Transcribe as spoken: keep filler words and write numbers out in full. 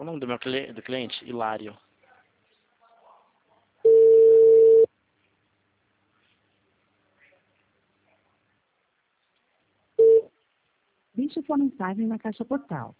nome do meu cli- do cliente? Hilário. Deixe sua mensagem na caixa postal.